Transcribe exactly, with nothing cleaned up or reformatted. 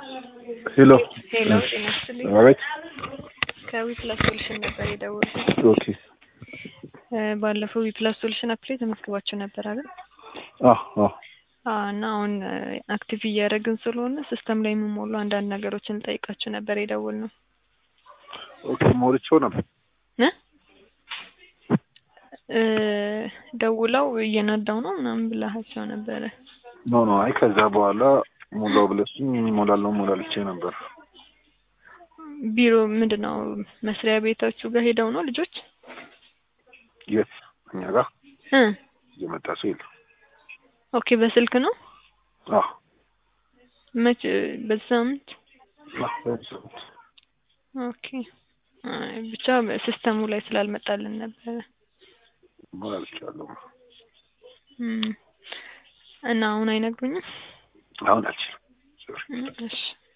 ሄሎ ሄሎ ጤና ይስጥልኝ። አቤት። ከዊፕላስ ሶሉሽን ነበር የደወልኩት። ኦኬ። ባለፈው ዊፕላስ ሶሉሽን አፕ ላይ ተመዝግባችሁ ነበር አይደል? አዎ አዎ። አዎ እና አሁን አክቲቭ እያደረግን ስለሆነ ሲስተም ላይ የሚሞሉ አንዳንድ ነገሮችን ጠይቃችሁ ነበር የደወልነው። ኦኬ ሞልቼው ነበር እ ደውለው እየነዳው ነው ምናምን ብለሃቸው ነበረ። ኖ ኖ አይ ከዛ በኋላ ሙላው ብለሽኝ ሞላለሁ ሞላልቼ ነበር። ቢሮ ምንድነው መስሪያ ቤታችሁ ጋር ሄደው ነው ልጆች? የት እኛ ጋር እ የመጣ ሰው የለም። ኦኬ በስልክ ነው? አዎ መች በሳምንት? አዎ በሳምንት። ኦኬ ብቻ ሲስተሙ ላይ ስላልመጣልን ነበር። ሞላልቻለሁ። እም እና አሁን አይነግሩኝም? አሁን አልችልም። እሺ